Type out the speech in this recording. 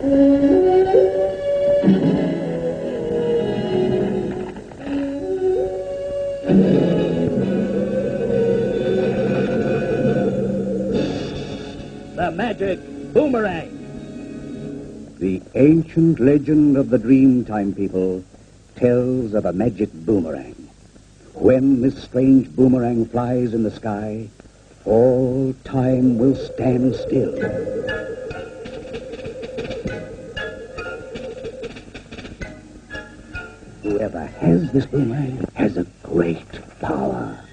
The magic boomerang. The ancient legend of the Dreamtime people tells of a magic boomerang. When this strange boomerang flies in the sky, all time will stand still. Whoever has this boomerang has a great power.